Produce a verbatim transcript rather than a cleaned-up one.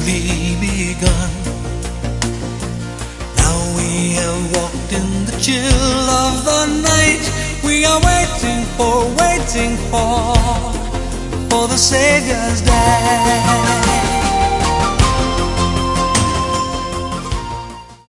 truly begun. Now we have walked in the chill of the night. We are waiting for, waiting for, for the Savior's day.